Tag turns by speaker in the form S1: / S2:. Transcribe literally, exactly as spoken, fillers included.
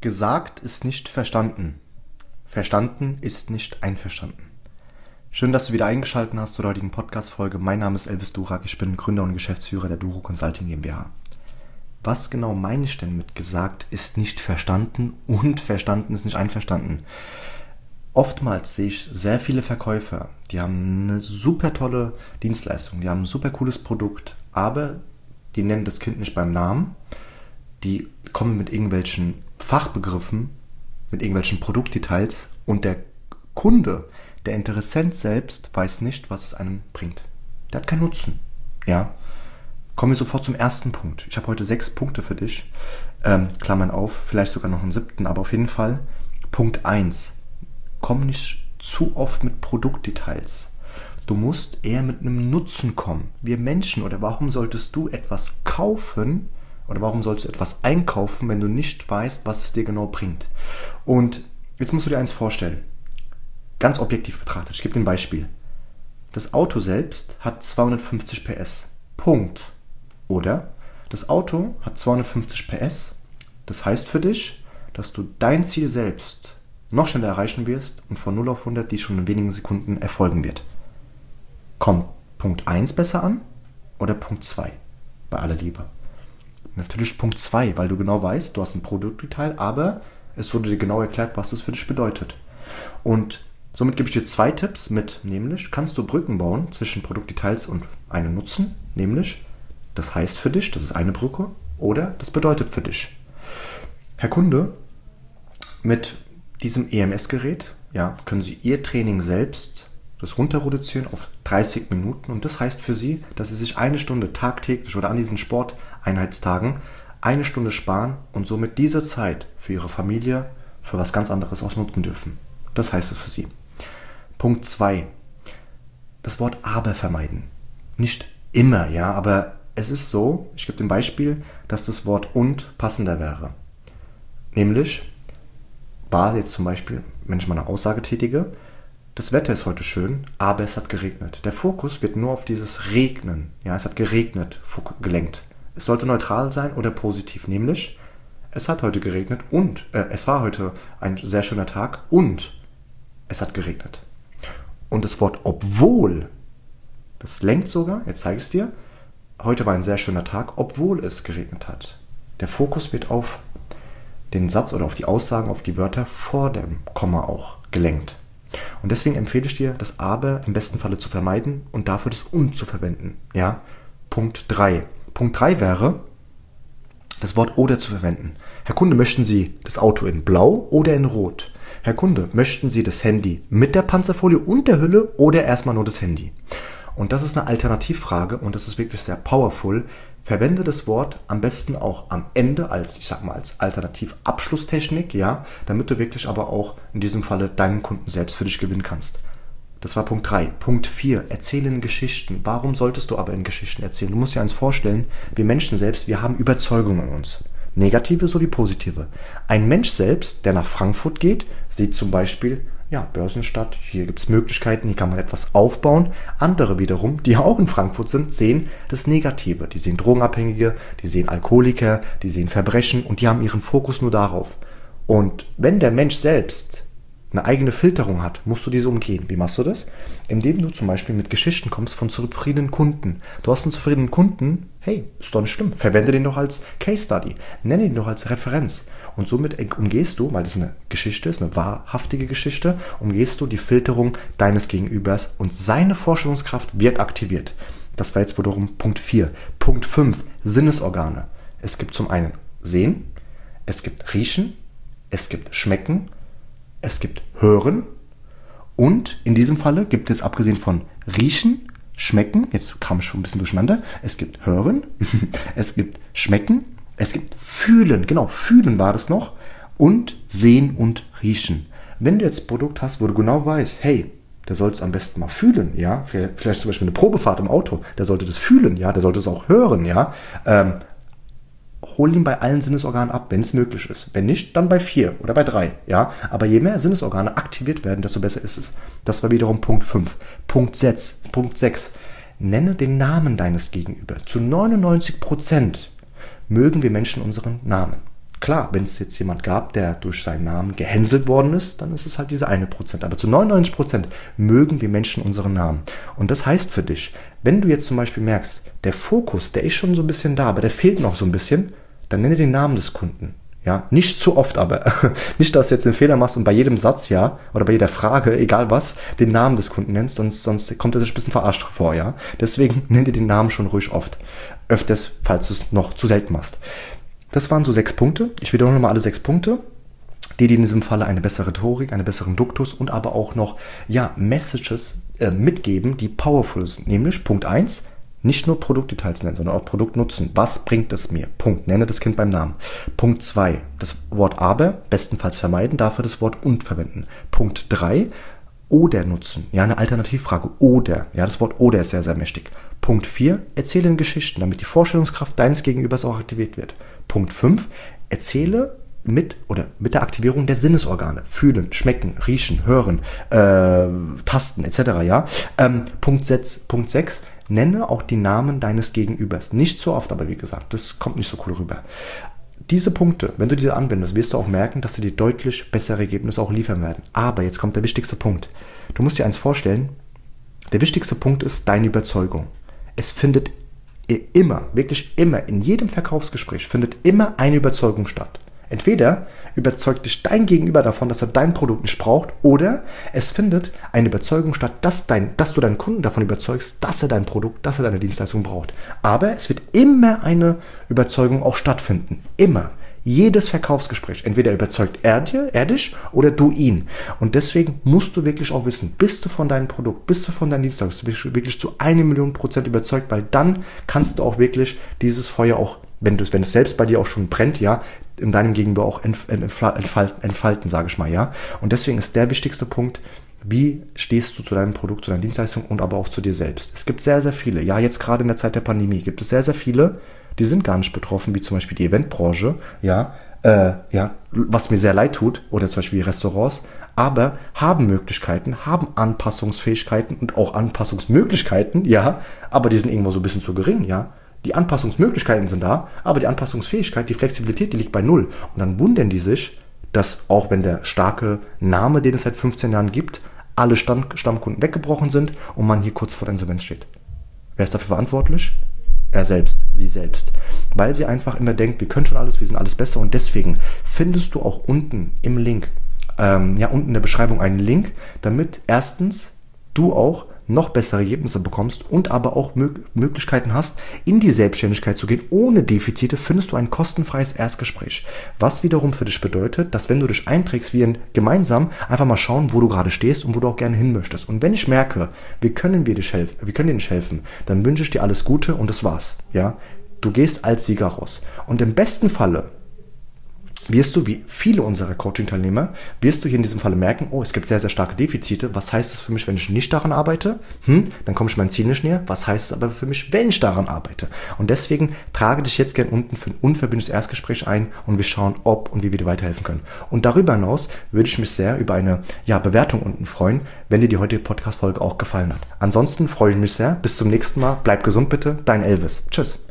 S1: Gesagt ist nicht verstanden. Verstanden ist nicht einverstanden. Schön, dass du wieder eingeschaltet hast zur heutigen Podcast-Folge. Mein Name ist Elvis Durak, ich bin Gründer und Geschäftsführer der Duro Consulting GmbH. Was genau meine ich denn mit gesagt ist nicht verstanden und verstanden ist nicht einverstanden? Oftmals sehe ich sehr viele Verkäufer, die haben eine super tolle Dienstleistung, die haben ein super cooles Produkt, aber die nennen das Kind nicht beim Namen, die kommen mit irgendwelchen Fachbegriffen, mit irgendwelchen Produktdetails und der Kunde, der Interessent selbst, weiß nicht, was es einem bringt. Der hat keinen Nutzen. Ja. Kommen wir sofort zum ersten Punkt. Ich habe heute sechs Punkte für dich. Ähm, Klammern auf, vielleicht sogar noch einen siebten, aber auf jeden Fall. Punkt eins. Komm nicht zu oft mit Produktdetails. Du musst eher mit einem Nutzen kommen. Wir Menschen, oder warum solltest du etwas kaufen, oder warum sollst du etwas einkaufen, wenn du nicht weißt, was es dir genau bringt? Und jetzt musst du dir eins vorstellen. Ganz objektiv betrachtet. Ich gebe dir ein Beispiel. Das Auto selbst hat zweihundertfünfzig P S. Punkt. Oder das Auto hat zweihundertfünfzig P S. Das heißt für dich, dass du dein Ziel selbst noch schneller erreichen wirst und von null auf hundert dies schon in wenigen Sekunden erfolgen wird. Kommt Punkt eins besser an oder Punkt zwei? Bei aller Liebe. Natürlich Punkt zwei, weil du genau weißt, du hast ein Produktdetail, aber es wurde dir genau erklärt, was das für dich bedeutet. Und somit gebe ich dir zwei Tipps mit, nämlich kannst du Brücken bauen zwischen Produktdetails und einem Nutzen, nämlich das heißt für dich, das ist eine Brücke, oder das bedeutet für dich. Herr Kunde, mit diesem E M S-Gerät, ja, können Sie Ihr Training selbst das runter reduzieren auf dreißig Minuten und das heißt für Sie, dass Sie sich eine Stunde tagtäglich oder an diesen Sporteinheitstagen eine Stunde sparen und somit diese Zeit für Ihre Familie für was ganz anderes ausnutzen dürfen. Das heißt es für Sie. Punkt zwei. Das Wort aber vermeiden. Nicht immer, ja, aber es ist so, ich gebe ein Beispiel, dass das Wort und passender wäre. Nämlich, war jetzt zum Beispiel, wenn ich mal eine Aussage tätige, das Wetter ist heute schön, aber es hat geregnet. Der Fokus wird nur auf dieses Regnen, ja, es hat geregnet, gelenkt. Es sollte neutral sein oder positiv, nämlich, es hat heute geregnet und, äh, es war heute ein sehr schöner Tag und es hat geregnet. Und das Wort obwohl, das lenkt sogar, jetzt zeige ich es dir, heute war ein sehr schöner Tag, obwohl es geregnet hat. Der Fokus wird auf den Satz oder auf die Aussagen, auf die Wörter vor dem Komma auch gelenkt. Und deswegen empfehle ich dir, das aber im besten Falle zu vermeiden und dafür das und zu verwenden. Ja? Punkt drei. Punkt drei wäre, das Wort oder zu verwenden. Herr Kunde, möchten Sie das Auto in blau oder in rot? Herr Kunde, möchten Sie das Handy mit der Panzerfolie und der Hülle oder erstmal nur das Handy? Und das ist eine Alternativfrage und das ist wirklich sehr powerful. Verwende das Wort am besten auch am Ende als, ich sag mal, als Alternativabschlusstechnik, ja, damit du wirklich aber auch in diesem Falle deinen Kunden selbst für dich gewinnen kannst. Das war Punkt drei. Punkt vier. Erzähle in Geschichten. Warum solltest du aber in Geschichten erzählen? Du musst dir eins vorstellen, wir Menschen selbst, wir haben Überzeugungen in uns. Negative sowie positive. Ein Mensch selbst, der nach Frankfurt geht, sieht zum Beispiel, ja, Börsenstadt, hier gibt es Möglichkeiten, hier kann man etwas aufbauen. Andere wiederum, die auch in Frankfurt sind, sehen das Negative. Die sehen Drogenabhängige, die sehen Alkoholiker, die sehen Verbrechen und die haben ihren Fokus nur darauf. Und wenn der Mensch selbst eine eigene Filterung hat, musst du diese umgehen. Wie machst du das? Indem du zum Beispiel mit Geschichten kommst von zufriedenen Kunden. Du hast einen zufriedenen Kunden, hey, ist doch nicht schlimm, verwende den doch als Case Study, nenne ihn doch als Referenz. Und somit umgehst du, weil das eine Geschichte ist, eine wahrhaftige Geschichte, umgehst du die Filterung deines Gegenübers und seine Vorstellungskraft wird aktiviert. Das war jetzt wiederum Punkt vier. Punkt fünf, Sinnesorgane. Es gibt zum einen Sehen, es gibt Riechen, es gibt Schmecken, es gibt Hören und in diesem Falle gibt es abgesehen von Riechen, Schmecken, jetzt kam ich schon ein bisschen durcheinander, es gibt Hören, es gibt Schmecken, es gibt Fühlen, genau, Fühlen war das noch und Sehen und Riechen. Wenn du jetzt ein Produkt hast, wo du genau weißt, hey, der sollte es am besten mal fühlen, ja, vielleicht zum Beispiel eine Probefahrt im Auto, der sollte das fühlen, ja, der sollte es auch hören, ja, ähm, hol ihn bei allen Sinnesorganen ab, wenn es möglich ist. Wenn nicht, dann bei vier oder bei drei. Ja? Aber je mehr Sinnesorgane aktiviert werden, desto besser ist es. Das war wiederum Punkt fünf. Punkt sechs. Punkt sechs. Nenne den Namen deines Gegenüber. Zu neunundneunzig Prozent mögen wir Menschen unseren Namen. Klar, wenn es jetzt jemand gab, der durch seinen Namen gehänselt worden ist, dann ist es halt diese eine Prozent. Aber zu neunundneunzig Prozent mögen wir Menschen unseren Namen. Und das heißt für dich, wenn du jetzt zum Beispiel merkst, der Fokus, der ist schon so ein bisschen da, aber der fehlt noch so ein bisschen, dann nenne den Namen des Kunden. Ja, nicht zu oft, aber nicht, dass du jetzt einen Fehler machst und bei jedem Satz, ja, oder bei jeder Frage, egal was, den Namen des Kunden nennst, sonst, sonst kommt er sich ein bisschen verarscht vor, ja. Deswegen nenn dir den Namen schon ruhig oft. Öfters, falls du es noch zu selten machst. Das waren so sechs Punkte. Ich wiederhole nochmal alle sechs Punkte, die dir in diesem Falle eine bessere Rhetorik, einen besseren Duktus und aber auch noch, ja, Messages äh, mitgeben, die powerful sind. Nämlich Punkt eins, nicht nur Produktdetails nennen, sondern auch Produktnutzen. Was bringt es mir? Punkt. Nenne das Kind beim Namen. Punkt zwei, das Wort aber bestenfalls vermeiden, dafür das Wort und verwenden. Punkt drei, oder nutzen. Ja, eine Alternativfrage. Oder. Ja, das Wort oder ist sehr, sehr mächtig. Punkt vier, erzähle in Geschichten, damit die Vorstellungskraft deines Gegenübers auch aktiviert wird. Punkt fünf, erzähle mit oder mit der Aktivierung der Sinnesorgane. Fühlen, schmecken, riechen, hören, äh, tasten et cetera. Ja? Ähm, Punkt sechs, nenne auch die Namen deines Gegenübers. Nicht so oft, aber wie gesagt, das kommt nicht so cool rüber. Diese Punkte, wenn du diese anwendest, wirst du auch merken, dass sie dir deutlich bessere Ergebnisse auch liefern werden. Aber jetzt kommt der wichtigste Punkt. Du musst dir eins vorstellen, der wichtigste Punkt ist deine Überzeugung. Es findet immer, wirklich immer, in jedem Verkaufsgespräch findet immer eine Überzeugung statt. Entweder überzeugt dich dein Gegenüber davon, dass er dein Produkt nicht braucht, oder es findet eine Überzeugung statt, dass, dein, dass du deinen Kunden davon überzeugst, dass er dein Produkt, dass er deine Dienstleistung braucht. Aber es wird immer eine Überzeugung auch stattfinden. Immer. Jedes Verkaufsgespräch. Entweder überzeugt er, dir, er dich oder du ihn. Und deswegen musst du wirklich auch wissen, bist du von deinem Produkt, bist du von deiner Dienstleistung wirklich zu eine Million Prozent überzeugt, weil dann kannst du auch wirklich dieses Feuer auch, wenn, du, wenn es selbst bei dir auch schon brennt, ja, in deinem Gegenüber auch entfalten, entfalten, sage ich mal, ja. Und deswegen ist der wichtigste Punkt, wie stehst du zu deinem Produkt, zu deiner Dienstleistung und aber auch zu dir selbst. Es gibt sehr, sehr viele, ja, jetzt gerade in der Zeit der Pandemie gibt es sehr, sehr viele, die sind gar nicht betroffen, wie zum Beispiel die Eventbranche, ja, äh, ja, was mir sehr leid tut, oder zum Beispiel die Restaurants, aber haben Möglichkeiten, haben Anpassungsfähigkeiten und auch Anpassungsmöglichkeiten, ja, aber die sind irgendwo so ein bisschen zu gering, ja. Die Anpassungsmöglichkeiten sind da, aber die Anpassungsfähigkeit, die Flexibilität, die liegt bei null. Und dann wundern die sich, dass auch wenn der starke Name, den es seit fünfzehn Jahren gibt, alle Stamm- Stammkunden weggebrochen sind und man hier kurz vor der Insolvenz steht. Wer ist dafür verantwortlich? Er selbst, sie selbst. Weil sie einfach immer denkt, wir können schon alles, wir sind alles besser, und deswegen findest du auch unten im Link, ähm, ja, unten in der Beschreibung einen Link, damit erstens du auch noch bessere Ergebnisse bekommst und aber auch Mö- Möglichkeiten hast, in die Selbstständigkeit zu gehen. Ohne Defizite findest du ein kostenfreies Erstgespräch. Was wiederum für dich bedeutet, dass wenn du dich einträgst, wir gemeinsam einfach mal schauen, wo du gerade stehst und wo du auch gerne hin möchtest. Und wenn ich merke, wir können dir nicht helfen, wir können dir nicht helfen, dann wünsche ich dir alles Gute und das war's. Ja? Du gehst als Sieger raus. Und im besten Falle wirst du, wie viele unserer Coaching-Teilnehmer, wirst du hier in diesem Falle merken, oh, es gibt sehr, sehr starke Defizite. Was heißt es für mich, wenn ich nicht daran arbeite? Hm, dann komme ich meinem Ziel nicht näher. Was heißt es aber für mich, wenn ich daran arbeite? Und deswegen trage dich jetzt gern unten für ein unverbindliches Erstgespräch ein und wir schauen, ob und wie wir dir weiterhelfen können. Und darüber hinaus würde ich mich sehr über eine ja, Bewertung unten freuen, wenn dir die heutige Podcast-Folge auch gefallen hat. Ansonsten freue ich mich sehr. Bis zum nächsten Mal. Bleib gesund bitte. Dein Elvis. Tschüss.